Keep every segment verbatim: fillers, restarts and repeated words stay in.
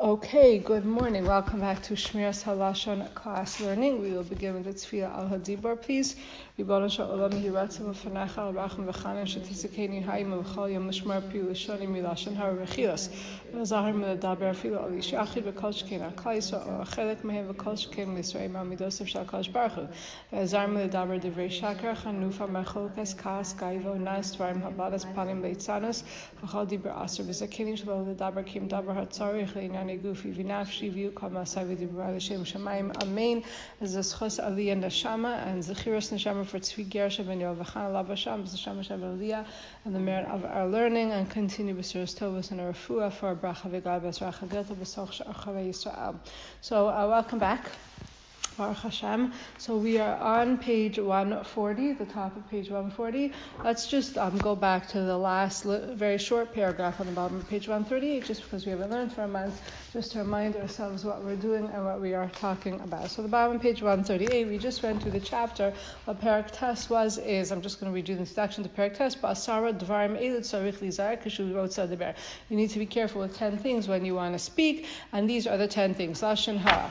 Okay, good morning. Welcome back to Shmiras Halashon class learning. We will begin with the Tefillah al Hadibur, please. Ribono shel olam yehi ratzon v'fanecha l'racham v'chanan shetisakeni hayim v'chol yom l'shmar pi l'shoni milashon hara v'chilas v'zahar m'ledaber afilu al ish yachid v'kol sheken al klal Yisrael or chelek mehem v'kol sheken l'Yisrael ma'amidosav shel HaKadosh Baruch Hu v'zahar m'ledaber divrei shaker chanufa ma'cholkas kas gaivo nas dvarim habadas panim leitzanos v'chol dibur aser v'zakeni shelo l'daber kim daber hatzarich le'inyanei gufi v'nafshi v'yu kol ma'asai v'dibur l'shem shamayim amen. Zechus aliyah neshama and zechiros neshama for Tzvi Gersha ben Yovachan Labasham, Zeshama Shabaliyah, and the merit of our learning, and continue B'Suras Tovos and our Refuah for our Bracha V'Gad B'Sracha Gilta B'Soch Sha'achavei Yisrael. So, uh, welcome back. Baruch Hashem. So we are on page one forty, the top of page one forty. Let's just um, go back to the last li- very short paragraph on the bottom of page one thirty-eight, just because we haven't learned for a month, just to remind ourselves what we're doing and what we are talking about. So the bottom of page one thirty-eight, we just went through the chapter. What Parak Tes was is, I'm just going to read you the introduction to Parak Tes, Ba'asara Dvarim Elu Tzarich Lizar Kishu Rotza Deber. You need to be careful with ten things when you want to speak, and these are the ten things. Lashon Hara,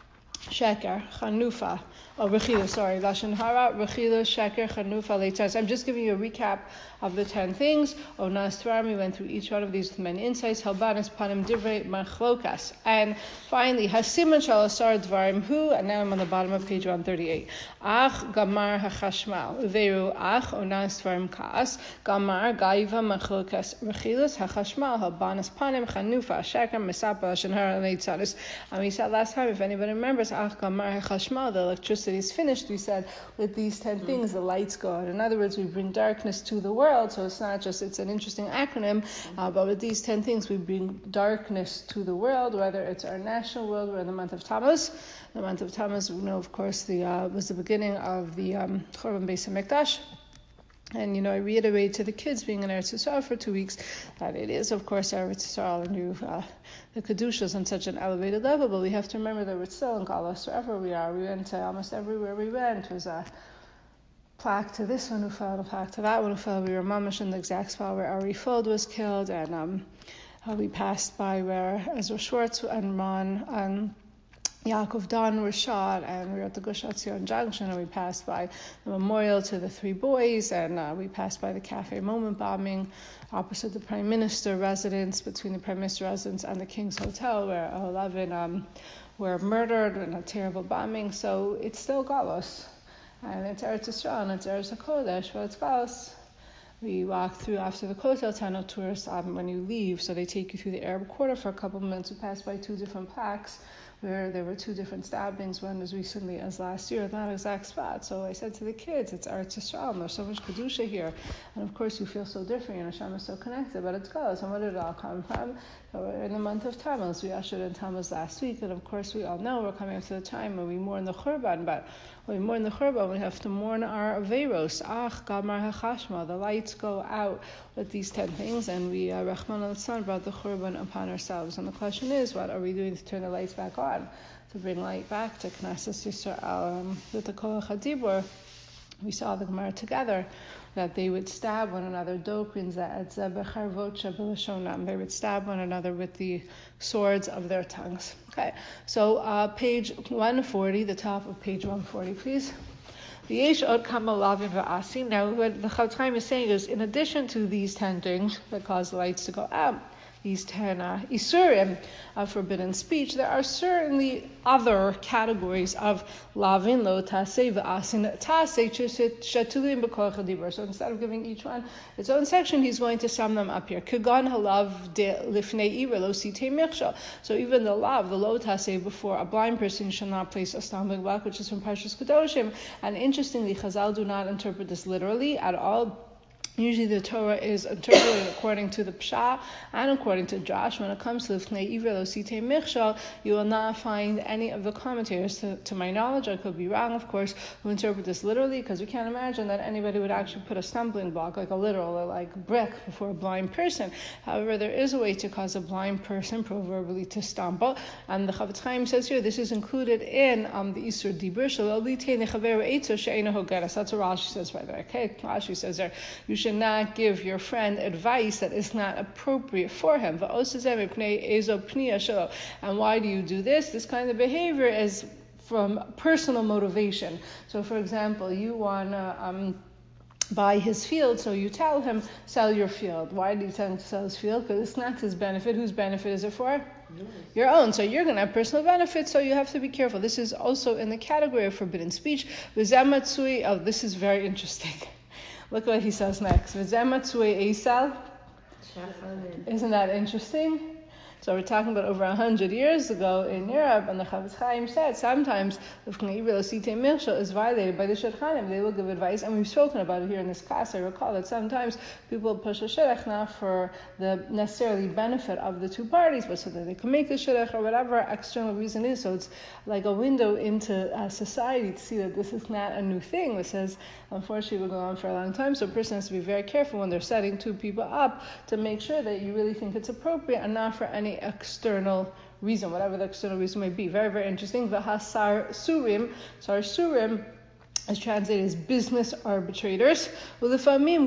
Sheker, Chanufa, oh, Rechila, sorry, Lashon Hara, Rechila, Sheker, Chanufa, Leitzas. I'm just giving you a recap of the ten things. Oh, Nastvarim, we went through each one of these with many insights. Halbanis, Panim, Divrei, Machlokas. And finally, Hasiman Shalasar Dvarim, who, and now I'm on the bottom of page one thirty-eight. Ach, Gamar, HaChashmal, Veru, Ach, O Nastvarim, Kaas, Gamar, Gaiva, Machlokas, Rechilas, HaChashmal, Halbanis, Panim, Chanufa, Sheker, Mesapa, Lashon Hara, Leitzas. And we said last time, if anybody remembers, Ach, Gamar, HaChashmal, the electricity is finished. We said, with these ten things, the lights go out. In other words, we bring darkness to the world. So it's not just, it's an interesting acronym, uh, but with these ten things, we bring darkness to the world, whether it's our national world. We're in the month of Tammuz. The month of Tammuz, we know, of course, the uh, was the beginning of the um, Churban Beis HaMikdash. And, you know, I reiterate to the kids being in Eretz Yisrael for two weeks that it is, of course, Eretz Yisrael, and you, uh, the Kedusha is on such an elevated level, but we have to remember that we're still in Galus wherever we are. We went to almost everywhere we went. It was a plaque to this one who fell, a plaque to that one who fell. We were mamish in the exact spot where Ari Fuld was killed, and um, uh, we passed by where Ezra Schwartz and Ron and Yaakov Don were shot, and we were at the Gush Etzion Junction, and we passed by the memorial to the three boys, and uh, we passed by the Cafe Moment bombing opposite the Prime Minister residence, between the Prime Minister residence and the King's Hotel, where eleven um, were murdered in a terrible bombing. So it's still Galus, and it's Eretz Yisrael, and it's Eretz HaKodesh, but it's Galus. We walk through after the Kotel tunnel tours um, when you leave, so they take you through the Arab Quarter for a couple of minutes. We passed by two different plaques where there were two different stabbings, one as recently as last year, at that exact spot. So I said to the kids, it's Eretz Yisrael, and there's so much Kedusha here. And of course you feel so different, and Hashem is so connected, but it's Galus. And where did it all come from? So we're in the month of Tammuz. We ushered in Tammuz last week, and of course we all know we're coming up to the time when we mourn the Churban, but when we mourn the Churban, we have to mourn our Averos. Ach, Gamar HaChashma, the lights go out with these ten things, and we, uh, Rahman al-San, brought the Churban upon ourselves. And the question is, what are we doing to turn the lights back on, to bring light back to Knesset Yisrael? Um, with the Kol HaDibur, we saw the Gemara together, that they would stab one another. They would stab one another with the swords of their tongues. Okay, so uh, page one forty, the top of page one forty, please. Now, what the Chofetz Chaim is saying is, in addition to these ten things that cause the lights to go out, these ten uh, isurim of forbidden speech, there are certainly other categories of lavin lo taseh v'asin taseh shetulim b'kol chadibur. So instead of giving each one its own section, he's going to sum them up here. Kagan halav de lifnei ira lo sitei michshal. So even the lav, the lo taseh, before a blind person shall not place a stumbling block, which is from Parshas Kedoshim. And interestingly, Chazal do not interpret this literally at all. Usually the Torah is interpreted according to the Pshat and according to Josh. When it comes to Lifnei Ivra Lo Sitei Michshal, you will not find any of the commentators, to, to my knowledge, I could be wrong, of course, who interpret this literally, because we can't imagine that anybody would actually put a stumbling block, like a literal, or like brick, before a blind person. However, there is a way to cause a blind person proverbially to stumble, and the Chofetz Chaim says here, this is included in um, the Isur Dibur. That's what Rashi says right there. Okay, Rashi says there, you should should not give your friend advice that is not appropriate for him. And why do you do this? This kind of behavior is from personal motivation. So, for example, you want to um, buy his field, so you tell him, sell your field. Why do you tell him to sell his field? Because it's not his benefit. Whose benefit is it for? Yours. Your own. So you're going to have personal benefits, so you have to be careful. This is also in the category of forbidden speech. V'zematzui, oh, this is very interesting. Look what he says next. V'zematzui esal. Isn't that interesting? So we're talking about over a hundred years ago in Europe, and the Chavetz Chaim said sometimes if is violated by the Shadchanim, they will give advice, and we've spoken about it here in this class. I recall that sometimes people push a shidduch not for the necessarily benefit of the two parties, but so that they can make the shidduch or whatever external reason is. So it's like a window into uh, society to see that this is not a new thing. This has unfortunately been going on for a long time. So a person has to be very careful when they're setting two people up to make sure that you really think it's appropriate and not for any external reason, whatever the external reason may be. Very, very interesting. V'hasar surim, sar surim is translated as business arbitrators. And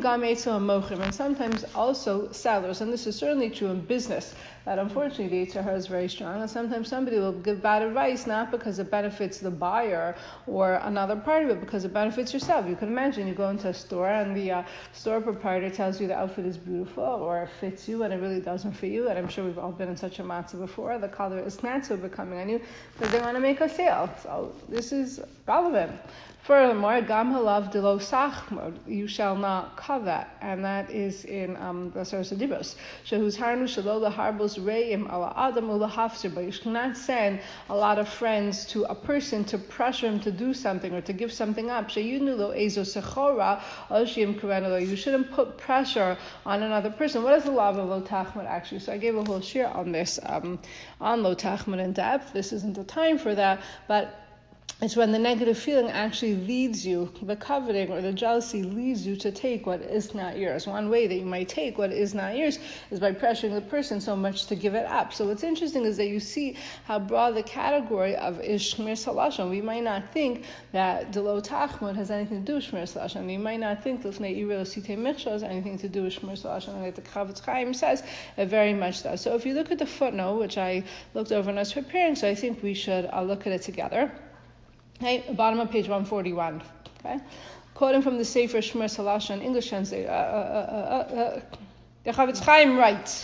sometimes also sellers, and this is certainly true in business, that unfortunately the Yetzer Hara is very strong, and sometimes somebody will give bad advice not because it benefits the buyer or another party, but because it benefits yourself. You can imagine you go into a store and the uh, store proprietor tells you the outfit is beautiful or it fits you and it really doesn't fit you, and I'm sure we've all been in such a matzah before. The color is not so becoming on you because they want to make a sale. So this is relevant. Furthermore, gam halav de lo sachmod, you shall not covet, and that is in um, the Aseret Dibros. Shehuz harnu shelo laharbos reim ala adam ulahafsir, but you should not send a lot of friends to a person to pressure him to do something or to give something up. Sheyudnu lo ezo sechora al shim karenalo, you shouldn't put pressure on another person. What is the law of lo tachmod actually? So I gave a whole shir on this, um, on lo tachmod in depth. This isn't the time for that, but it's when the negative feeling actually leads you, the coveting or the jealousy leads you to take what is not yours. One way that you might take what is not yours is by pressuring the person so much to give it up. So what's interesting is that you see how broad the category of is Shmir Salashon. We might not think that Delo Tachmod has anything to do with Shmir Salashon. We might not think that Lefnei Irel Sitei Michshel has anything to do with Shmir Salashon. And like the Chavetz Chaim says, it very much does. So if you look at the footnote, which I looked over when I was preparing, so I think we should uh, look at it together. Okay, bottom of page one forty-one. Okay, quoting from the Sefer Shmir Salashon, English translation. Uh, uh, uh, uh, uh, the Chavetz Chaim writes,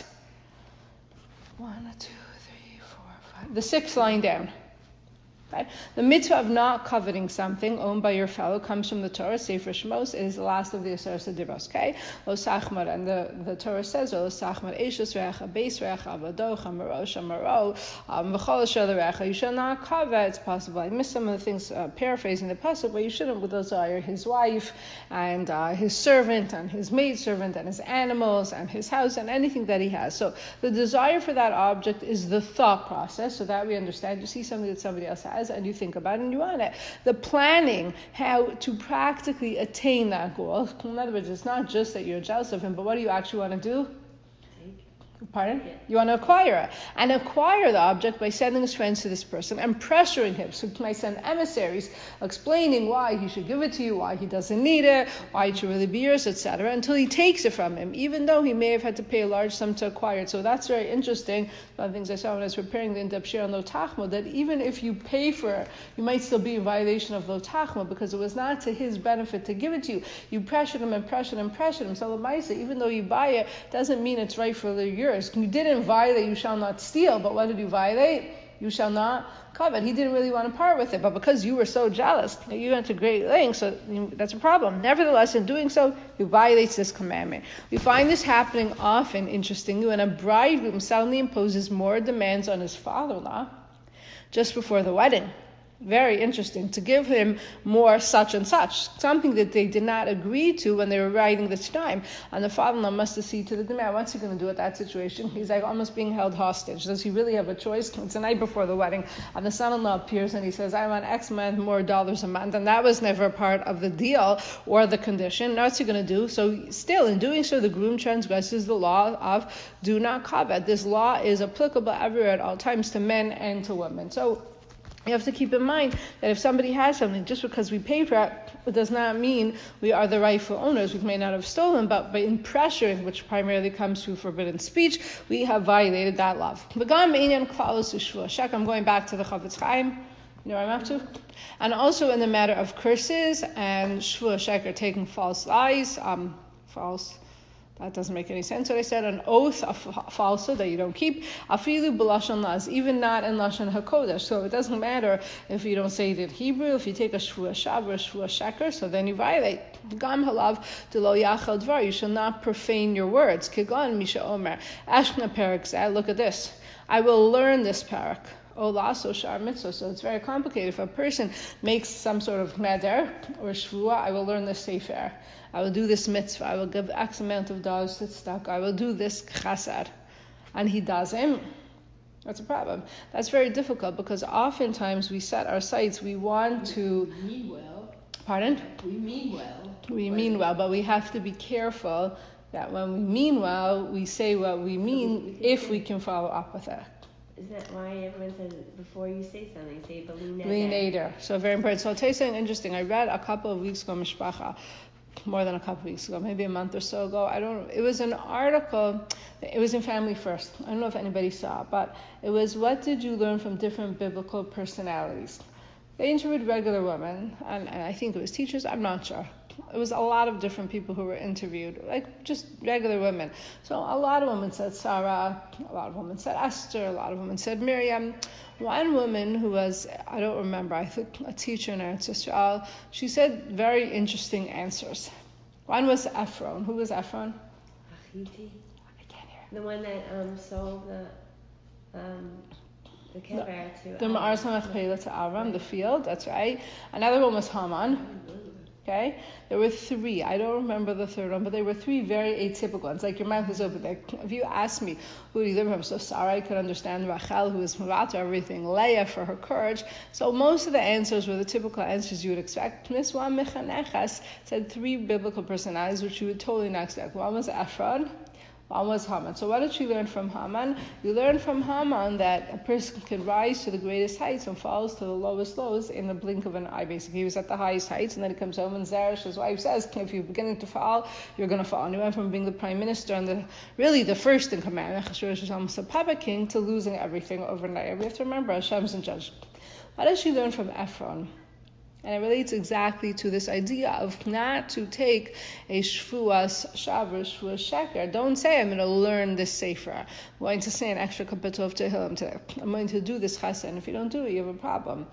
one, two, three, four, five. The sixth line down. Okay. The mitzvah of not coveting something owned by your fellow comes from the Torah. Sefer Shmos is the last of the Aseret Dibros. Okay, Lo Sachmar, and the, the Torah says Lo Sachmar Eishes Recha Beis Recha Avodo Chamaro Shamaro V'chol Asher Recha. You shall not covet. It's possible I missed some of the things uh, paraphrasing the pasuk, but you shouldn't desire his wife and uh, his servant and his maidservant and his animals and his house and anything that he has. So the desire for that object is the thought process, so that we understand. You see something that somebody else has and you think about it and you want it. The planning, how to practically attain that goal. In other words, it's not just that you're jealous of him, but what do you actually want to do? Pardon? Yeah. You want to acquire it. And acquire the object by sending his friends to this person and pressuring him. So can I send emissaries explaining why he should give it to you, why he doesn't need it, why it should really be yours, et cetera, until he takes it from him, even though he may have had to pay a large sum to acquire it. So that's very interesting. One of the things I saw when I was preparing the in-depth share on Lo Tachmod, that even if you pay for it, you might still be in violation of Lo Tachmod because it was not to his benefit to give it to you. You pressured him and pressured him and pressured him. So Lamaisa, even though you buy it, doesn't mean it's rightfully yours. You didn't violate, you shall not steal, but what did you violate? You shall not covet. He didn't really want to part with it, but because you were so jealous, you went to great lengths, so that's a problem. Nevertheless, in doing so, he violates this commandment. We find this happening often, interestingly, when a bridegroom suddenly imposes more demands on his father-in-law just before the wedding. Very interesting, to give him more such and such, something that they did not agree to when they were writing this time. And the father-in-law must accede to the demand. What's he going to do at that situation? He's like almost being held hostage. Does he really have a choice? It's the night before the wedding, and the son-in-law appears and he says, I want X amount more dollars a month, and that was never part of the deal or the condition. Now what's he going to do? So still, in doing so, the groom transgresses the law of do not covet. This law is applicable everywhere at all times to men and to women. So You have to keep in mind that if somebody has something, just because we paid for it, it does not mean we are the rightful owners. We may not have stolen, but by in pressuring, which primarily comes through forbidden speech, we have violated that love. I'm going back to the Chafetz Chaim. You know where I'm up to? And also in the matter of curses and shvua sheker, taking false lies, um, false. That doesn't make any sense. What I said, an oath, a falsehood that you don't keep, afilu b'lashon laz, even not in lashon hakodesh. So it doesn't matter if you don't say it in Hebrew. If you take a shvua shav or a shvua sheker, so then you violate. Gam halav delo yachal dvar. You shall not profane your words. Kigon misha omer ashna perak zeh. Look at this. I will learn this parak. Olaso shar mitzvah. So it's very complicated. If a person makes some sort of neder or shvua, I will learn this sefer. I will do this mitzvah. I will give X amount of dollars to tzedakah. I will do this chesed, and he doesn't. That's a problem. That's very difficult because oftentimes we set our sights. We want to. We mean well. Pardon? We mean well. We mean well, but we have to be careful that when we mean well, we say what we mean if we can follow up with it. Is that why everyone says before you say something, say b'li neder? So very important. So I'll tell you something interesting. I read a couple of weeks ago, Mishpacha, more than a couple of weeks ago, maybe a month or so ago. I don't. It was an article. It was in Family First. I don't know if anybody saw it, but it was what did you learn from different biblical personalities? They interviewed regular women, and, and I think it was teachers. I'm not sure. It was a lot of different people who were interviewed, like just regular women. So a lot of women said Sarah, a lot of women said Esther, a lot of women said Miriam. One woman who was, I don't remember, I think a teacher in Eretz Yisrael, she said very interesting answers. One was Ephron. Who was Ephron? Achiti. I can't hear. The one that um, sold the um, the kever to the Ma'ar Samach to Avram, the field. That's right. Another one was Haman. Okay, there were three. I don't remember the third one, but there were three very atypical ones. Like your mouth is open. Like if you ask me who do you live from, so Sarah, I could understand Rachel, who is Mavata, everything. Leah for her courage. So most of the answers were the typical answers you would expect. Miss One Mechaneches said three biblical personalities, which you would totally not expect. One was Ephron. One was Haman. So what did she learn from Haman? You learn from Haman that a person can rise to the greatest heights and falls to the lowest lows in the blink of an eye. Basically, he was at the highest heights, and then he comes home, and Zeresh, his wife, says, if you're beginning to fall, you're going to fall. And he went from being the prime minister and the really the first in command, Achashverosh was almost a puppet king, to losing everything overnight. We have to remember, Hashem's in judge. What did she learn from Ephron? And it relates exactly to this idea of not to take a shvuas shav or shvuas sheker. Don't say, I'm going to learn this sefer. I'm going to say an extra kapitel of Tehillim today. I'm going to do this chesed. And if you don't do it, you have a problem.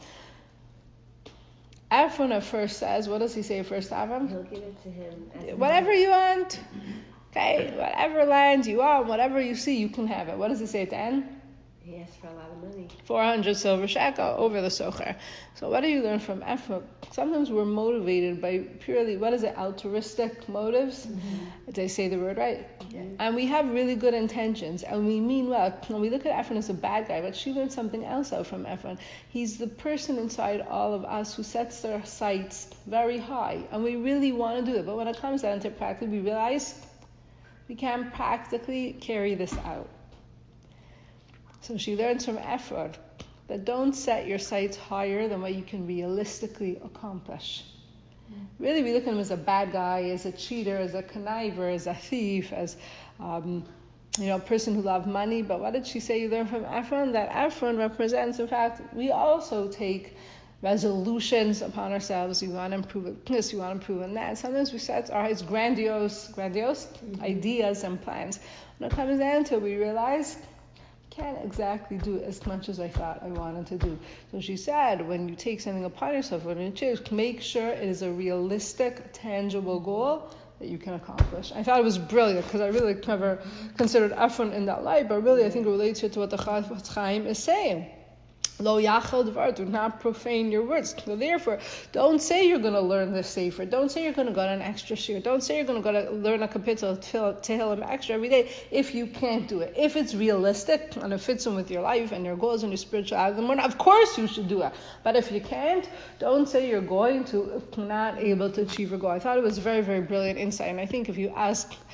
Ephron at first says, what does he say first, Avram? He'll give it to him. Whatever you want. Okay, whatever land you want, whatever you see, you can have it. What does he say at the end? He asked for a lot of money. four hundred silver shekel over the socher. So what do you learn from Ephron? Sometimes we're motivated by purely, what is it, altruistic motives? Mm-hmm. Did I say the word right? Yeah. And we have really good intentions, and we mean well. When we look at Ephron as a bad guy, but she learned something else out from Ephron. He's the person inside all of us who sets their sights very high, and we really want to do it. But when it comes down to practice, we realize we can't practically carry this out. So she learns from Ephron that don't set your sights higher than what you can realistically accomplish. Mm-hmm. Really, we look at him as a bad guy, as a cheater, as a conniver, as a thief, as um, you know, a person who loved money. But what did she say you learn from Ephron? That Ephron represents, in fact, we also take resolutions upon ourselves. We want to improve in this, we want to improve in that. Sometimes we set our eyes grandiose, grandiose mm-hmm. ideas and plans. When it comes down to it, we realize can't exactly do as much as I thought I wanted to do. So she said, when you take something upon yourself, when you choose, make sure it is a realistic, tangible goal that you can accomplish. I thought it was brilliant because I really never considered Ephron in that light, but really I think it relates to what the Chafetz Chaim is saying. Lo yachal dvar, do not profane your words. So therefore, don't say you're going to learn this sefer. Don't say you're going to go to an extra shir. Don't say you're going to go to learn a kapitel of Tehillim extra every day if you can't do it. If it's realistic and it fits in with your life and your goals and your spirituality, of course you should do it. But if you can't, don't say you're going to, if not able to achieve your goal. I thought it was very, very brilliant insight. And I think if you ask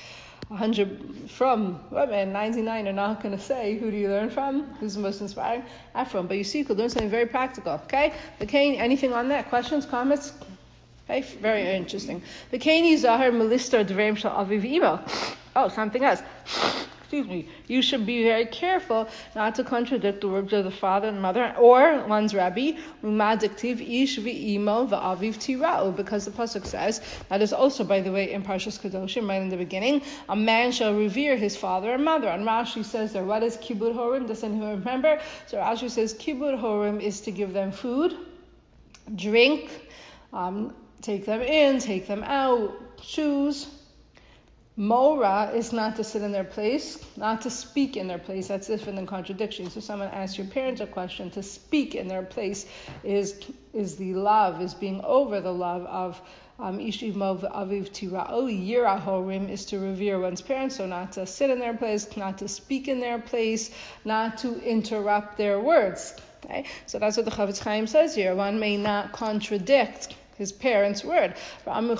one hundred from women, ninety-nine are not going to say, who do you learn from? Who's the most inspiring? Ephraim. But you see, you could learn something very practical. Okay? Okay, anything on that? Questions, comments? Okay, very interesting. V'keini zahar melistar d'verim shel aviv imo. Oh, something else. Excuse me. You should be very careful not to contradict the words of the father and mother or one's rabbi. Umadiktiv ish v'imo v'aviv tira'u, because the pasuk says that is also, by the way, in Parshas Kedoshim, right in the beginning. A man shall revere his father and mother. And Rashi says there, what is kibud horim? Does anyone remember? So Rashi says kibud horim is to give them food, drink, um, take them in, take them out, shoes. Mora is not to sit in their place, not to speak in their place. That's different than contradiction. So someone asks your parents a question, to speak in their place is is the love, is being over the love of Ish imo v'aviv tira'u. Yira horim is to revere one's parents, so not to sit in their place, not to speak in their place, not to interrupt their words. Okay? So that's what the Chavetz Chaim says here. One may not contradict his parents' word. You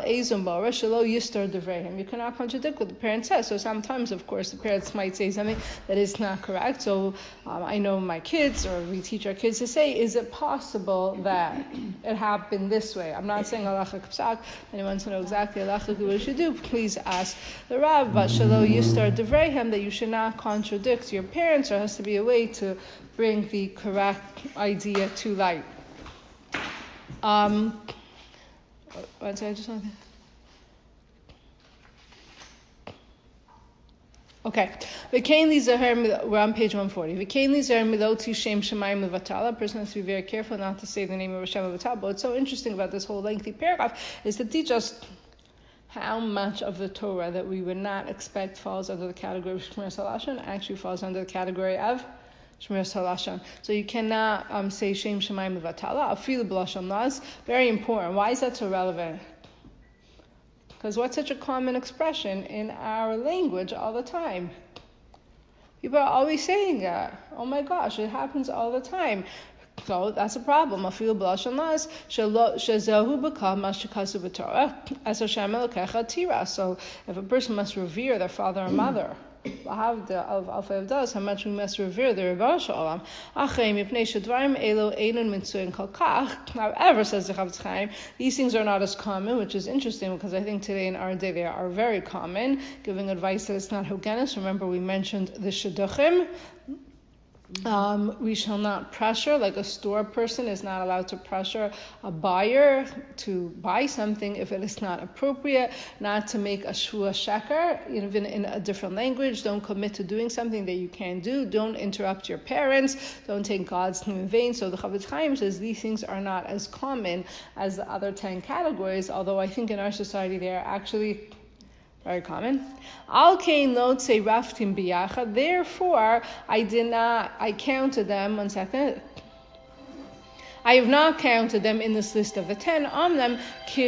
cannot contradict what the parent says. So sometimes, of course, the parents might say something that is not correct. So um, I know my kids, or we teach our kids to say, is it possible that it happened this way? I'm not saying halacha k'psak. Anyone wants to know exactly halacha what you should do, please ask the Rav. But shelo yistar devreihem, that you should not contradict your parents. There has to be a way to bring the correct idea to light. Um, one second, I just want to... Okay. We're on page one forty. A person has to be very careful not to say the name of Hashem Levatal. But what's so interesting about this whole lengthy paragraph is to teach us how much of the Torah that we would not expect falls under the category of Shmiras HaLashon actually falls under the category of Shmiras HaLashon. So you cannot um, say Shem Shemayim Levatala, Afilu B'Lashon Laz. Very important. Why is that so relevant? Because what's such a common expression in our language all the time? People are always saying that. Oh my gosh, it happens all the time. So that's a problem. Afilu B'Lashon Laz, Shezehu B'Kal Mashikasu B'Torah, As Hashem Elokecha Tira. So if a person must revere their father and mother, of Alfa does, how much we must revere the Rebbe Shalom. However, says the Chavetz Chaim, these things are not as common, which is interesting because I think today in our day they are very common, giving advice that it's not hoganis. Remember, we mentioned the shidduchim. Um, we shall not pressure, like a store person is not allowed to pressure a buyer to buy something if it is not appropriate, not to make a shvua sheker, even in a different language. Don't commit to doing something that you can't do. Don't interrupt your parents. Don't take God's name in vain. So the Chavetz Chaim says these things are not as common as the other ten categories, although I think in our society they are actually very common. Therefore, I did not, I counted them, one second. I have not counted them in this list of the ten. However,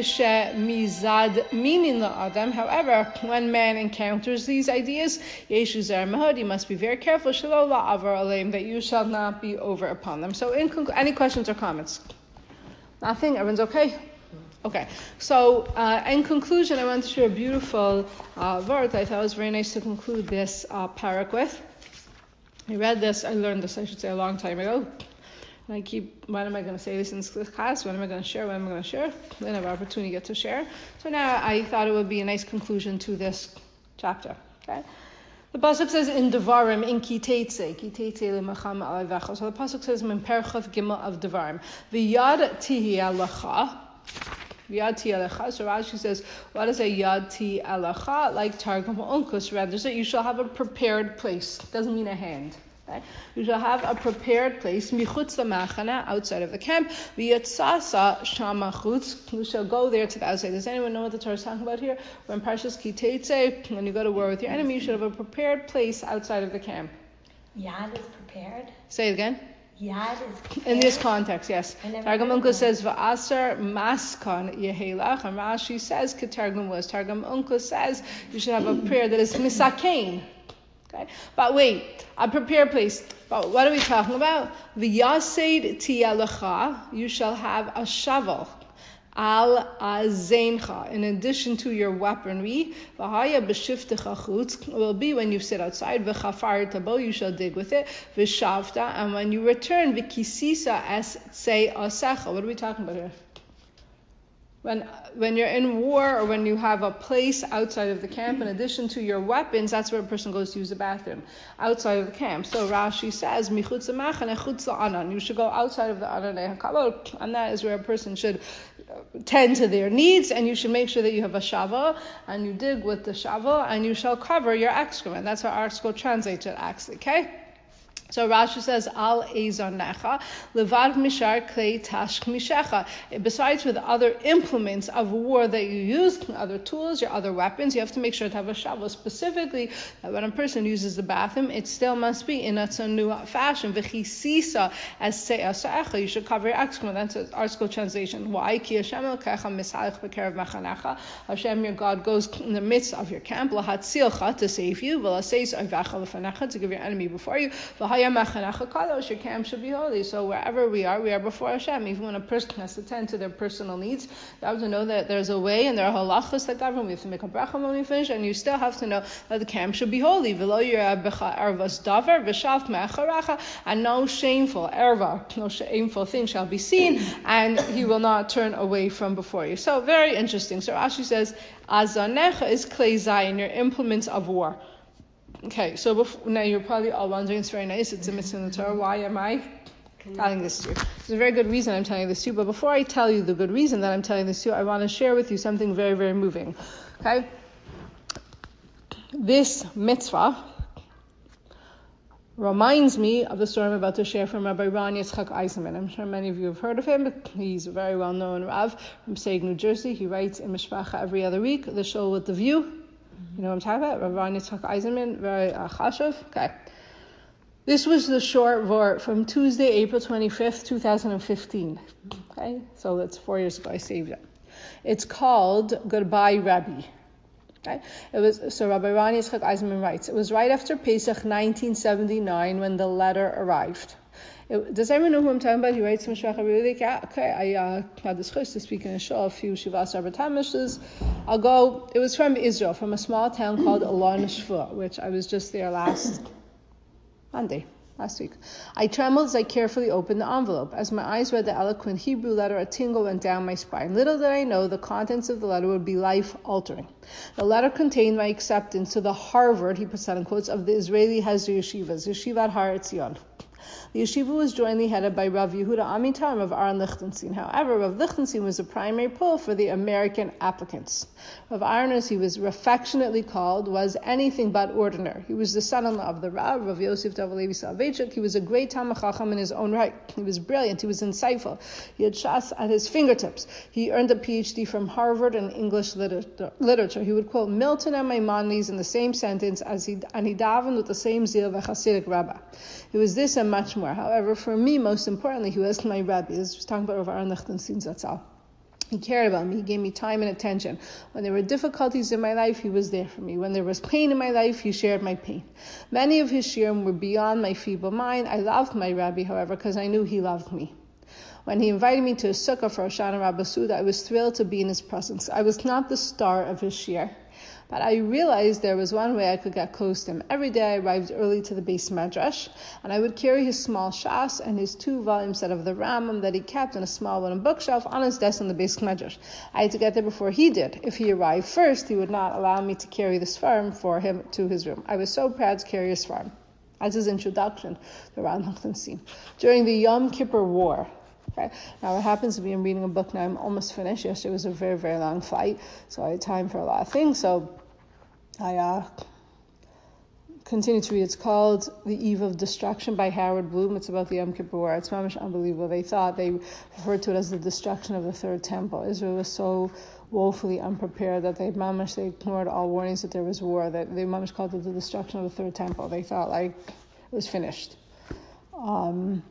when man encounters these ideas, you must be very careful that you shall not be over upon them. So, in conclu- any questions or comments? Nothing? Everyone's okay? Okay, so uh, in conclusion, I want to share a beautiful uh, word. I thought it was very nice to conclude this uh, parak with. I read this, I learned this, I should say, a long time ago. And I keep, when am I going to say this in this class? When am I going to share? When am I going to share? Then I have an opportunity to get to share. So now I thought it would be a nice conclusion to this chapter. Okay. The pasuk says in Devarim, in Kitetse, Kitetse lemacham alavecha. So the pasuk says in Perchav Gimel of Devarim, v'yad tihi alacha. Yad ti alecha. So Rashi says, what is a yad ti alecha? Like Targum Onkus renders it, you shall have a prepared place. Doesn't mean a hand. Okay? You shall have a prepared place, michutz lamachana, outside of the camp, v'yatzasa shamachutz. You shall go there to the outside. Does anyone know what the Torah is talking about here? When Parshas Kitetse, when you go to war with your enemy, you should have a prepared place outside of the camp. Yad is prepared? Say it again. Yad is prepared? In this context, yes. Targum Onkus says, V'asar maskan yehelach. And Rashi says, Targum was. Targum Onkus says, you should have a prayer that is misakein. Okay? But wait, a prepared place. But what are we talking about? V'yased tiyalecha, you shall have a shovel. Al azencha, in addition to your weaponry, v'haya b'shiftecha chutz, will be when you sit outside, v'chafar tabo, you shall dig with it, v'shavta, and when you return, v'kisisa es tzei asecha. What are we talking about here? When when you're in war or when you have a place outside of the camp, in addition to your weapons, that's where a person goes to use the bathroom, outside of the camp. So Rashi says, Michutz ha'machane chutz la'anan. You should go outside of the Aranei HaKavod, and that is where a person should tend to their needs, and you should make sure that you have a shavel, and you dig with the shavel, and you shall cover your excrement. That's how our school translates it, actually, okay? So Rashi says, Al ezonecha, levad mishar klei tashk mishecha. Besides with other implements of war that you use, other tools, your other weapons, you have to make sure to have a shovel. Specifically, that when a person uses the bathroom, it still must be in a tzanua fashion. V'chisisa as se'asecha, you should cover your excrement. That's our school translation. Why? Ki Hashem elkecha mishalech b'kerev machanecha. Hashem, your God, goes in the midst of your camp, lahatzilcha, to save you, v'laseis oivecha lefanecha, to give your enemy before you, your camp should be holy. So wherever we are, we are before Hashem. Even when a person has to tend to their personal needs, you have to know that there's a way and there are halachas that govern. We have to make a bracha when we finish, and you still have to know that the camp should be holy. And no shameful erva, no shameful thing shall be seen, and he will not turn away from before you. So very interesting. So Rashi says, Azanecha is klei zayin, your implements of war. Okay, so before, now you're probably all wondering, it's very nice, it's a mitzvah in the Torah, why am I telling this to you? There's a very good reason I'm telling this to you, but before I tell you the good reason that I'm telling this to you, I want to share with you something very, very moving. Okay? This mitzvah reminds me of the story I'm about to share from Rabbi Ron Yitzchak Eisenman. I'm sure many of you have heard of him. He's a very well-known Rav from Passaic, New Jersey. He writes in Mishpacha every other week, the show with the view. You know what I'm talking about? Rabbi Ron Yitzchak Eisenman, very uh, chashuv. Okay. This was the short vort from Tuesday, April twenty-fifth, twenty fifteen. Okay? So that's four years ago I saved it. It's called Goodbye Rabbi. Okay? It was, so Rabbi Ron Yitzchak Eisenman writes, it was right after Pesach nineteen seventy-nine when the letter arrived. It, does everyone know who I'm talking about? He writes from Shvacha B'Yudik. Yeah, okay, I uh, had this chus to speak in a show, a few Shivas Arba Tamishas. I'll go, it was from Israel, from a small town called Elon Shvua, which I was just there last Monday, last week. I trembled as I carefully opened the envelope. As my eyes read the eloquent Hebrew letter, a tingle went down my spine. Little did I know the contents of the letter would be life-altering. The letter contained my acceptance to the Harvard, he puts that in quotes, of the Israeli Hezder Yeshivas, Yeshivat Har Etzion. The yeshiva was jointly headed by Rav Yehuda Amitar and Rav Aaron Lichtenstein. However, Rav Lichtenstein was the primary pull for the American applicants. Rav Aaron, as he was affectionately called, was anything but ordinary. He was the son-in-law of the Rav, Rav Yosef Dov Levi Soloveitchik. He was a great Talmid Chacham in his own right. He was brilliant. He was insightful. He had Shas at his fingertips. He earned a P H D from Harvard in English literature. He would quote Milton and Maimonides in the same sentence, as he and he davened with the same zeal of a Hasidic rabbi. It was this and much more. However, for me, most importantly, he was my rabbi. This was talking about Rav Aaron Lichtenstein Zatzal. He cared about me. He gave me time and attention. When there were difficulties in my life, he was there for me. When there was pain in my life, he shared my pain. Many of his shiurim were beyond my feeble mind. I loved my rabbi, however, because I knew he loved me. When he invited me to a sukkah for Hoshana Rabbah Suda, I was thrilled to be in his presence. I was not the star of his shiur, but I realized there was one way I could get close to him. Every day I arrived early to the Beis Medrash, and I would carry his small shas and his two-volume set of the Rambam that he kept on a small wooden bookshelf on his desk in the Beis Medrash. I had to get there before he did. If he arrived first, he would not allow me to carry the Sfarim for him to his room. I was so proud to carry a Sfarim. As his introduction to Ron Lichtenstein. During the Yom Kippur War, okay. Now it happens to be I'm reading a book now. I'm almost finished. Yesterday was a very, very long flight, so I had time for a lot of things. So I uh, continue to read. It's called The Eve of Destruction by Howard Bloom. It's about the Yom Kippur War. It's mamish unbelievable. They thought, they referred to it as the destruction of the third temple. Israel was so woefully unprepared that they mamish, they ignored all warnings that there was war, that they mamish called it the destruction of the third temple. They thought like it was finished. Um,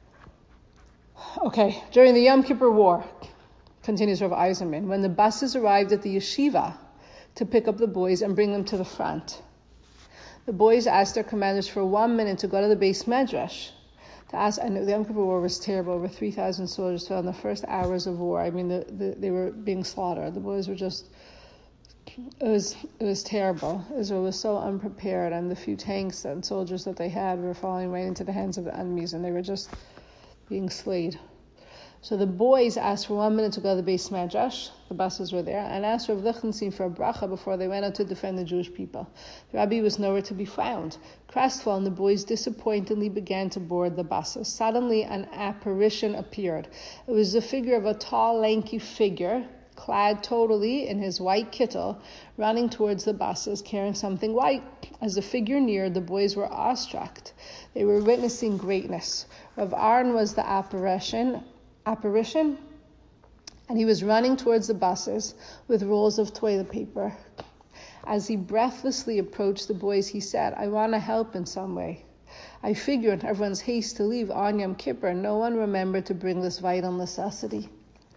okay, during the Yom Kippur War, continues Rav Eisenman, when the buses arrived at the yeshiva to pick up the boys and bring them to the front, the boys asked their commanders for one minute to go to the Beis Medrash to ask. And the Yom Kippur War was terrible. Over three thousand soldiers fell in the first hours of war. I mean, the, the, they were being slaughtered. The boys were just, it was it was terrible. Israel was so unprepared, and the few tanks and soldiers that they had were falling right into the hands of the enemies, and they were just being slayed. So the boys asked for one minute to go to the Beis Medrash, the buses were there, and asked Rav Lichtenstein for a bracha before they went out to defend the Jewish people. The Rabbi was nowhere to be found. Crestfallen, the boys disappointedly began to board the buses. Suddenly an apparition appeared. It was the figure of a tall, lanky figure, clad totally in his white kittel, running towards the buses, carrying something white. As the figure neared, the boys were awestruck. They were witnessing greatness. Rav Aaron was the apparition, apparition, and he was running towards the buses with rolls of toilet paper. As he breathlessly approached the boys, he said, "I want to help in some way." I figure in everyone's haste to leave on Yom Kippur, no one remembered to bring this vital necessity.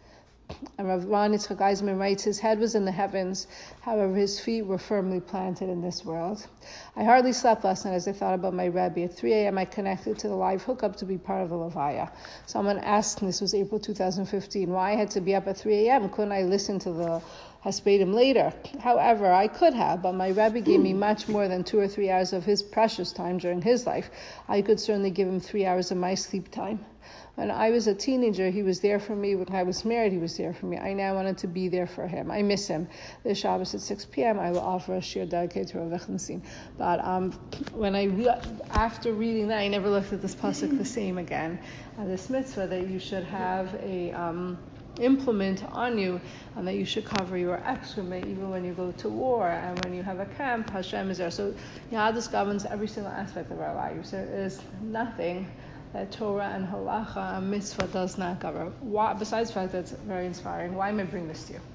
And Rav Ron Yitzchak Eisman writes, his head was in the heavens, however his feet were firmly planted in this world. I hardly slept last night as I thought about my Rebbe. At three a.m. I connected to the live hookup to be part of the Levaya. Someone asked, and this was April two thousand fifteen, why I had to be up at three a.m. Couldn't I listen to the Hespedim later? However, I could have, but my Rebbe gave me much more than two or three hours of his precious time during his life. I could certainly give him three hours of my sleep time. When I was a teenager, he was there for me. When I was married, he was there for me. I now wanted to be there for him. I miss him. This Shabbos at six p.m., I will offer a shir dedicated to Rav Lichtenstein. But um, when I re- after reading that, I never looked at this pasuk the same again. Uh, this mitzvah that you should have a um, implement on you, and that you should cover your excrement even when you go to war and when you have a camp. Hashem is there. So Yadus governs every single aspect of our lives. There is nothing that Torah and Halacha and Mitzvah does not cover. Why, besides the fact that it's very inspiring, why am I bringing this to you?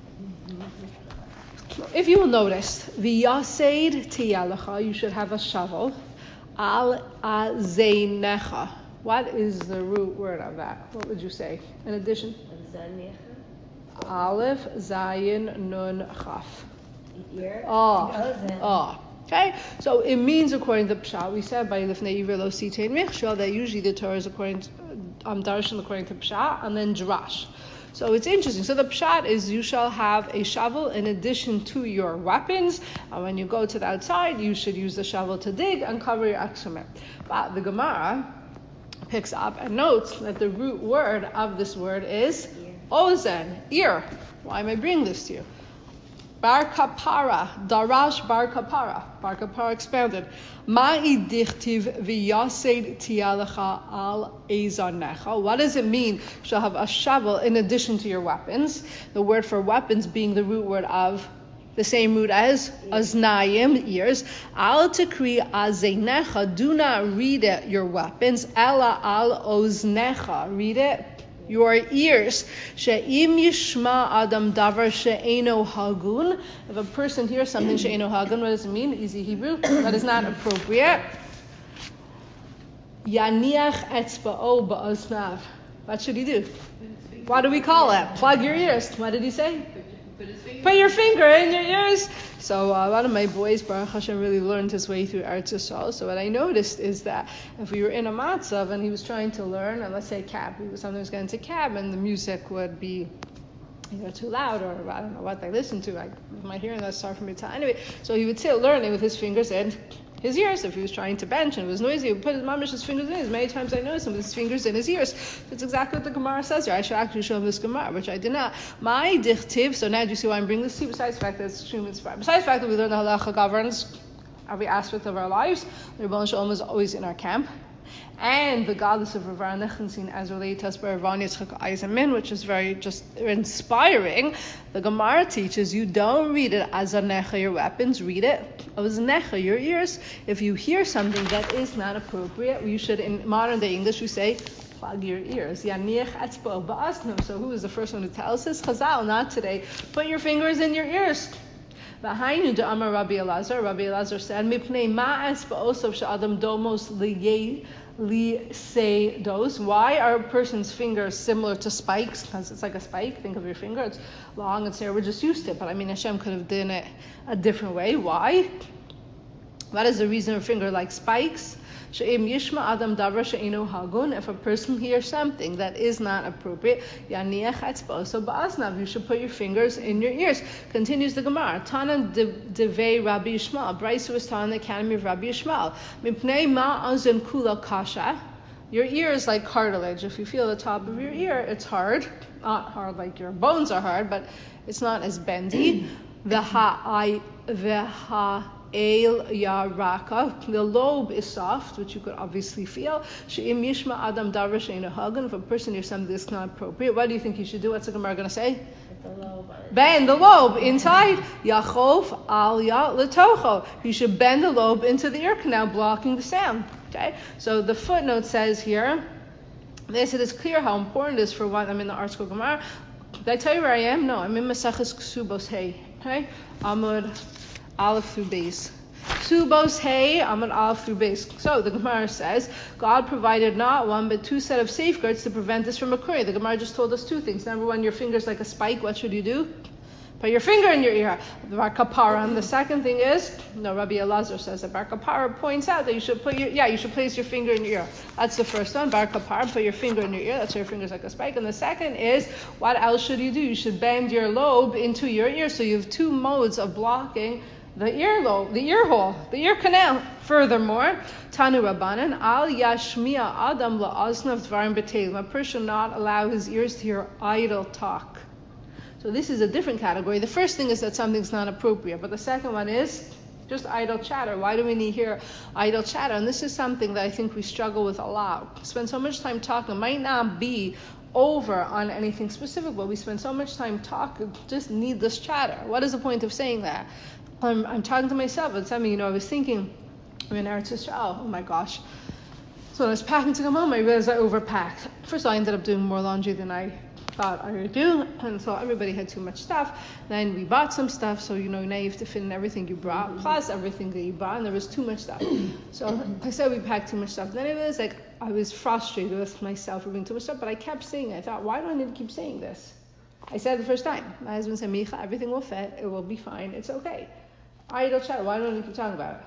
Mm-hmm. If you will notice, v'yaseid tiyalecha, you should have a shovel. Al azeinecha. What is the root word of that? What would you say? In addition, Aleph, Zayin, Nun, Chaf. Oh, oh. Okay, so it means according to Pshat. We said by Lifnei Iver Lo Sitein Michshel that usually the Torah is according to um, Darshan according to Pshat and then Drash. So it's interesting. So the Pshat is you shall have a shovel in addition to your weapons, and when you go to the outside, you should use the shovel to dig and cover your excrement. But the Gemara picks up and notes that the root word of this word is ozen, ear. Why am I bringing this to you? Bar Kapara, Darash Bar Kapara. Bar Kapara expounded. Ma'i dichtiv v'yased tialecha al ezanecha. What does it mean? You shall have a shovel in addition to your weapons. The word for weapons being the root word of the same root as aznayim, ears. Al tekri azenecha. Do not read it, your weapons. Ela al oznecha. Read it, your ears. She'im yishma adam davar she'eno hagun. If a person hears something she'eno hagun, what does it mean? Easy Hebrew. That is not appropriate. Yaniach etzba'o ba'oznav. What should he do? What do we call it? Plug your ears. What did he say? Put your finger in your ears. So uh, one of my boys, Baruch Hashem, really learned his way through Eretz Yisrael. So what I noticed is that if we were in a matzav and he was trying to learn, and let's say cab, he was sometimes going to cab, and the music would be either too loud or I don't know what they listen to. I, my hearing that's hard for me to tell. Anyway, so he would sit learning with his fingers in his ears. If he was trying to bench and it was noisy, he would put his mamish's fingers in his. Many times I noticed him with his fingers in his ears. That's exactly what the Gemara says here. I should actually show him this Gemara, which I did not. My dichtiv. So now do you see why I'm bringing this to you? Besides the fact that it's extremely inspiring. Besides the fact that we learn the halacha governs every aspect of our lives. The Rebbeinu Shalom is always in our camp. And the goddess of Rav Aaron Lichtenstein as related to us by Rav Yitzchak Eisman, which is very just inspiring. The Gemara teaches you don't read it as anecha, your weapons, read it as necha, your ears. If you hear something that is not appropriate, you should, in modern day English, we say, plug your ears. Yaniach etzbo ba'asnu. So who is the first one who tells us? Chazal, not today. Put your fingers in your ears. V'hainu de'amar Rabbi Elazar. Rabbi Elazar said, Mipnei ma'as ba'osav she'adam domos liyei li say those. Why are a person's fingers similar to spikes? Because it's like a spike. Think of your finger. It's long and so we're just used to it. But I mean, Hashem could have done it a different way. Why? What is the reason of finger like spikes? She'im yishma adam davar she'ino hagun. If a person hears something that is not appropriate, yaniach etzba'oso ba'aznav. You should put your fingers in your ears. Continues the Gemara. Tanan devei Rabbi Yishmael. Bryce was taught in the academy of Rabbi Yishmael. Mipnei ma'azin kula kasha. Your ear is like cartilage. If you feel the top of your ear, it's hard. Not hard like your bones are hard, but it's not as bendy. V'ha'ai v'ha. El yaraka. The lobe is soft, which you could obviously feel. She'im yishma adam darash ein hagan. If a person hears something that's not appropriate, what do you think you should do? What's the Gemara going to say? The lobe. Bend the lobe inside. Yachov al ya letocho. You should bend the lobe into the ear canal, blocking the sound. Okay. So the footnote says here. They said it's clear how important it is for one. I'm in the article Gemara. Did I tell you where I am? No, I'm in Maseches Ksubos Hey. Okay. Amud Aleph through base. Subos hey, Amud Aleph through base. So the Gemara says, God provided not one but two set of safeguards to prevent this from occurring. The Gemara just told us two things. Number one, your finger's like a spike. What should you do? Put your finger in your ear. Bar Kapara. And the second thing is, no, Rabbi Elazar says that Bar Kapara points out that you should put your, yeah, you should place your finger in your ear. That's the first one. Bar Kapara, put your finger in your ear. That's why your finger's like a spike. And the second is, what else should you do? You should bend your lobe into your ear. So you have two modes of blocking the ear lobe, the ear hole, the ear canal. Furthermore, Tanu Rabbanan, Al Yashmiya Adam La'aznav Dvarim B'Teilim. A person should not allow his ears to hear idle talk. So this is a different category. The first thing is that something's not appropriate, but the second one is just idle chatter. Why do we need to hear idle chatter? And this is something that I think we struggle with a lot. We spend so much time talking. It might not be over on anything specific, but we spend so much time talking, just needless chatter. What is the point of saying that? I'm, I'm talking to myself, but something, you know, I was thinking, I'm in Eretz Yisrael, oh my gosh. So when I was packing to come home, I realized I overpacked. First of all, I ended up doing more laundry than I thought I would do, and so everybody had too much stuff. Then we bought some stuff, so you know, now you have to fit in everything you brought, plus everything that you bought, and there was too much stuff. So I said we packed too much stuff. Then it was like, I was frustrated with myself for being too much stuff, but I kept saying it. I thought, why do I need to keep saying this? I said it the first time. My husband said, Micha, everything will fit, it will be fine, it's okay. Idle chatter, why don't I keep talking about it?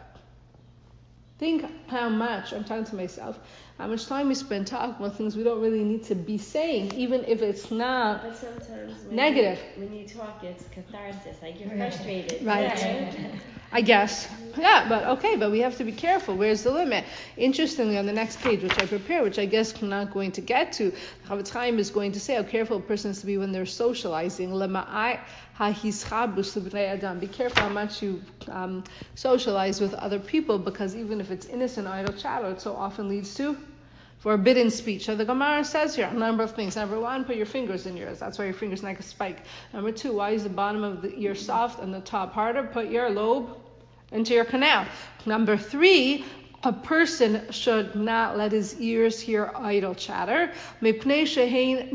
Think how much, I'm talking to myself, how much time we spend talking about things we don't really need to be saying, even if it's not but sometimes when negative. You, when you talk, it's catharsis, like you're frustrated. Right. Yeah. I guess. Yeah, but okay, but we have to be careful. Where's the limit? Interestingly, on the next page, which I prepared, which I guess I'm not going to get to, Chafetz Chaim is going to say how careful a person is to be when they're socializing. Be careful how much you um, socialize with other people, because even if it's innocent idle chatter, it so often leads to forbidden speech. So the Gemara says here a number of things. Number one, put your fingers in yours. That's why your finger's like a spike. Number two, why is the bottom of the ear soft and the top harder? Put your lobe into your canal. Number three, a person should not let his ears hear idle chatter. They are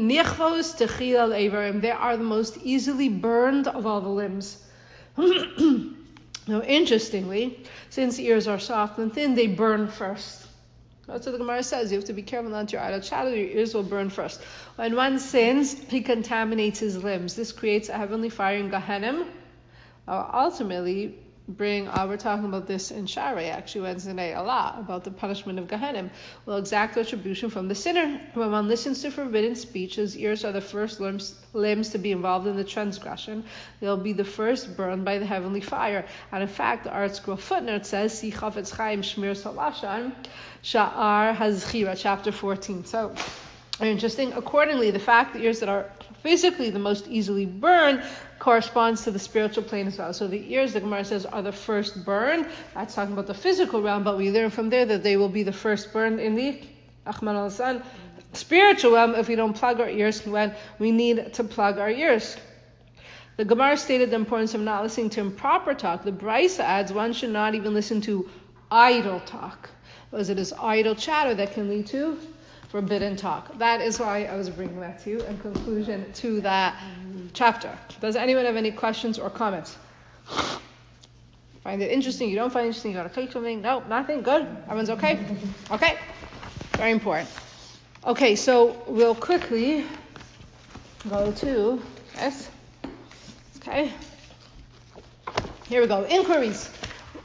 the most easily burned of all the limbs. Now, interestingly, since ears are soft and thin, they burn first. That's what the Gemara says. You have to be careful not to hear idle chatter. Your ears will burn first. When one sins, he contaminates his limbs. This creates a heavenly fire in Gehenna. Uh, ultimately, bring, uh, we're talking about this in Shari, actually, Wednesday night, a lot, about the punishment of Gehenna. Will exact retribution from the sinner. When one listens to forbidden speech, his ears are the first limbs, limbs to be involved in the transgression. They'll be the first burned by the heavenly fire. And in fact, the Art Scroll footnote says, see Chafetz Chaim Shmiras Halashon, Sha'ar Hazchira, chapter fourteen. So, interesting. Accordingly, the fact that ears that are physically the most easily burned corresponds to the spiritual plane as well. So the ears, the Gemara says, are the first burned. That's talking about the physical realm, but we learn from there that they will be the first burned in the Achman al-San spiritual realm if we don't plug our ears when we need to plug our ears. The Gemara stated the importance of not listening to improper talk. The Brisa adds one should not even listen to idle talk, because it is idle chatter that can lead to forbidden talk. That is why I was bringing that to you in conclusion to that chapter. Does anyone have any questions or comments? Find it interesting? You don't find it interesting? You got to take something? No, nothing? Good? Everyone's okay? Okay. Very important. Okay, so we'll quickly go to, yes? Okay. Here we go. Inquiries.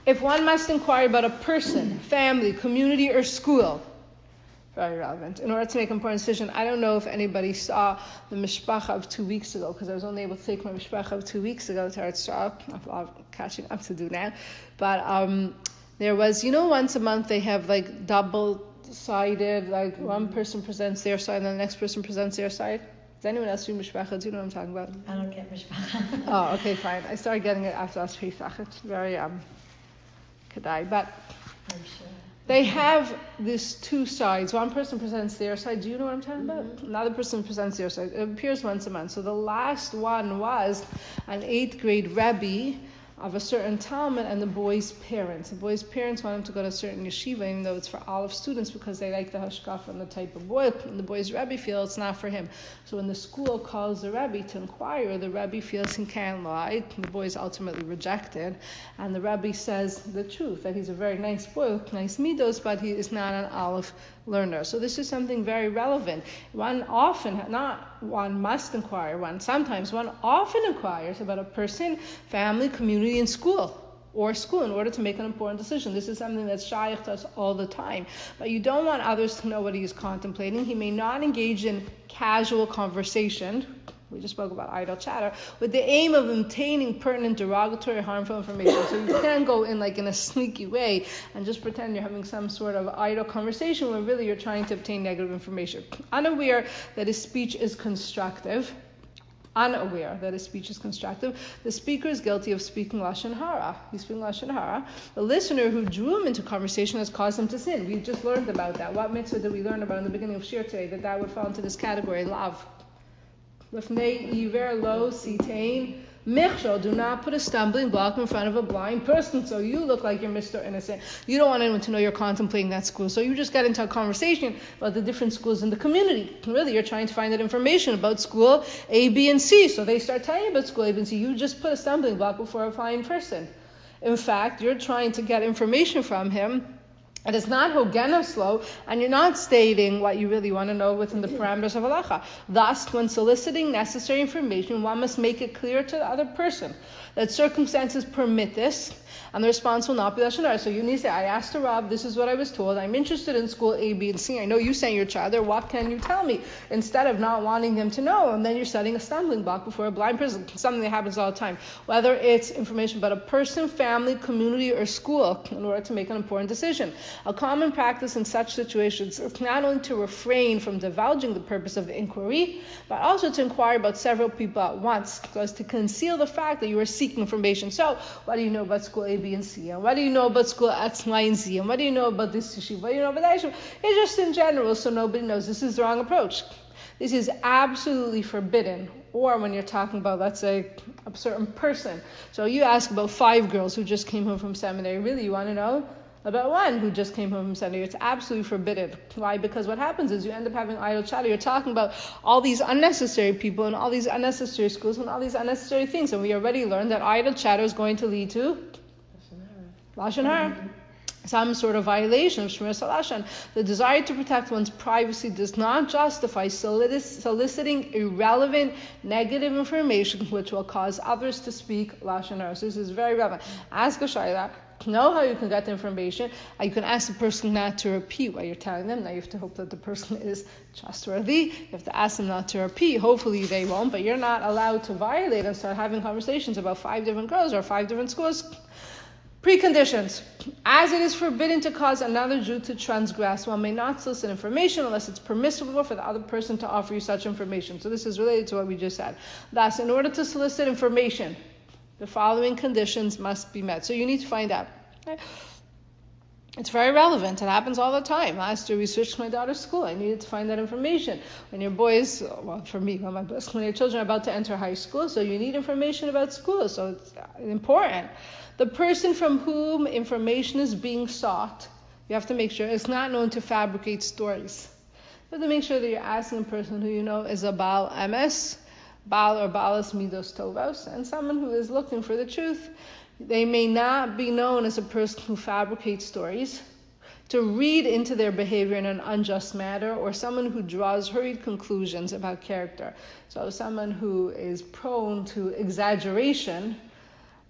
If one must inquire about a person, family, community, or school, very relevant, in order to make an important decision. I don't know if anybody saw the mishpacha of two weeks ago, because I was only able to take my mishpacha of two weeks ago to Eretz Yisrael. I have a lot of catching up to do now. But um, there was, you know, once a month they have like double-sided, like mm-hmm. one person presents their side and the next person presents their side. Does anyone else do mishpacha? Do you know what I'm talking about? I don't get mishpacha. Oh, okay, fine. I started getting it after last Pesach. It's very um, kedai, but I'm sure. They have these two sides. One person presents their side. Do you know what I'm talking mm-hmm. about? Another person presents their side. It appears once a month. So the last one was an eighth grade Rebbe of a certain Talmud and the boy's parents. The boy's parents want him to go to a certain yeshiva, even though it's for all of students because they like the hashkafa and the type of boy. And the boy's Rebbe feels it's not for him. So when the school calls the Rebbe to inquire, the Rebbe feels he can't lie. The boy is ultimately rejected. And the Rebbe says the truth, that he's a very nice boy with nice midos, but he is not an Aleph learner. So this is something very relevant. One often, not one must inquire, one sometimes, one often inquires about a person, family, community, and school, or school in order to make an important decision. This is something that's shaykh to us all the time. But you don't want others to know what he is contemplating. He may not engage in casual conversation. We just spoke about idle chatter, with the aim of obtaining pertinent, derogatory, harmful information. So you can't go in like in a sneaky way and just pretend you're having some sort of idle conversation when really you're trying to obtain negative information. Unaware that his speech is constructive, unaware that his speech is constructive, the speaker is guilty of speaking Lashon Hara. He's speaking Lashon Hara. The listener who drew him into conversation has caused him to sin. We just learned about that. What mitzvah did we learn about in the beginning of Shir today? That that would fall into this category, love. Lifnei iver lo sitain michshol. Do not put a stumbling block in front of a blind person. So you look like you're Mister Innocent. You don't want anyone to know you're contemplating that school. So you just get into a conversation about the different schools in the community. Really, you're trying to find that information about school A, B, and C. So they start telling you about school A, B, and C. You just put a stumbling block before a blind person. In fact, you're trying to get information from him. It is not hogena slow, and you're not stating what you really want to know within the parameters of halacha. Thus, when soliciting necessary information, one must make it clear to the other person that circumstances permit this, and the response will not be Lashon Hara. So you need to say, I asked the Rav, this is what I was told, I'm interested in school A, B, and C. I know you sent your child there, what can you tell me? Instead of not wanting them to know, and then you're setting a stumbling block before a blind person, something that happens all the time. Whether it's information about a person, family, community, or school, in order to make an important decision. A common practice in such situations is not only to refrain from divulging the purpose of the inquiry, but also to inquire about several people at once, so as to conceal the fact that you are seeking information. So, what do you know about school A, B, and C? And what do you know about school X, Y, and Z? And what do you know about this yeshiva? What do you know about that yeshiva? It's just in general, so nobody knows. This is the wrong approach. This is absolutely forbidden. Or when you're talking about, let's say, a certain person. So you ask about five girls who just came home from seminary. Really, you want to know about one who just came home from seminary? It's absolutely forbidden. Why? Because what happens is you end up having idle chatter. You're talking about all these unnecessary people and all these unnecessary schools and all these unnecessary things. And we already learned that idle chatter is going to lead to Lashon Hara. Mm-hmm. Some sort of violation of Shmiras HaLashon. The desire to protect one's privacy does not justify soliciting irrelevant, negative information which will cause others to speak Lashon Hara. So this is very relevant. Ask a shayla. Know how you can get the information. You can ask the person not to repeat what you're telling them. Now you have to hope that the person is trustworthy. You have to ask them not to repeat. Hopefully they won't, but you're not allowed to violate and start having conversations about five different girls or five different schools. Preconditions. As it is forbidden to cause another Jew to transgress, one may not solicit information unless it's permissible for the other person to offer you such information. So this is related to what we just said. Thus, in order to solicit information, the following conditions must be met. So you need to find out. Okay? It's very relevant. It happens all the time. Last year we switched my daughter's school. I needed to find that information. When your boys, well, for me, when, my, when your children are about to enter high school, so you need information about school. So it's important. The person from whom information is being sought, you have to make sure it's not known to fabricate stories. You have to make sure that you're asking a person who you know is a Baal M S, Baal or Baalas Midos Tovos, and someone who is looking for the truth. They may not be known as a person who fabricates stories, to read into their behavior in an unjust manner, or someone who draws hurried conclusions about character. So someone who is prone to exaggeration,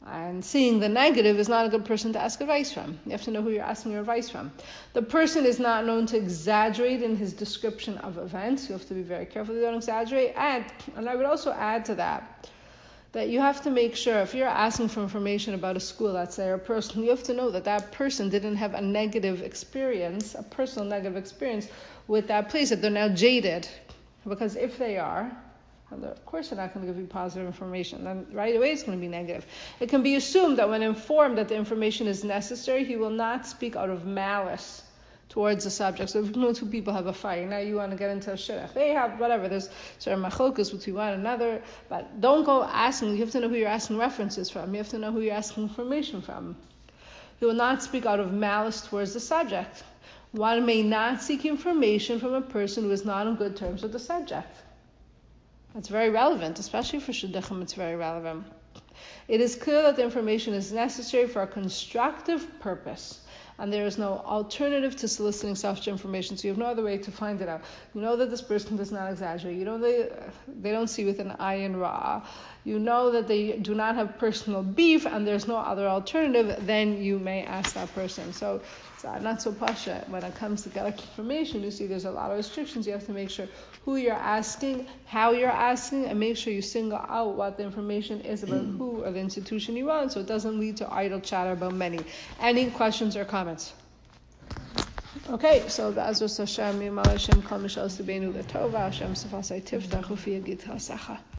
And seeing the negative is not a good person to ask advice from. You have to know who you're asking your advice from. The person is not known to exaggerate in his description of events. You have to be very careful you don't exaggerate. And, and I would also add to that, that you have to make sure, if you're asking for information about a school, let's say, or a person, you have to know that that person didn't have a negative experience, a personal negative experience with that place, that they're now jaded. Because if they are, of course they're not going to give you positive information. Then right away it's going to be negative. It can be assumed that when informed that the information is necessary, he will not speak out of malice towards the subject. So if no two people have a fight, now you want to get into a shidduch. They have whatever, there's certain machlokas between one another, but don't go asking. You have to know who you're asking references from. You have to know who you're asking information from. He will not speak out of malice towards the subject. One may not seek information from a person who is not on good terms with the subject. It's very relevant, especially for shidduchim, it's very relevant. It is clear that the information is necessary for a constructive purpose, and there is no alternative to soliciting such information, so you have no other way to find it out. You know that this person does not exaggerate. You know they, they don't see with an ayin ra. You know that they do not have personal beef, and there's no other alternative, then you may ask that person. So it's not so pasha. When it comes to getting information, you see there's a lot of restrictions. You have to make sure who you're asking, how you're asking, and make sure you single out what the information is about who or the institution you want, so it doesn't lead to idle chatter about many. Any questions or comments? Okay, so B'ezras Hashem, Yimal Hashem, Kol Mishal Sibenu L'Tova, Hashem Sefasei Tiftach, Ufi Yagid Hasacha.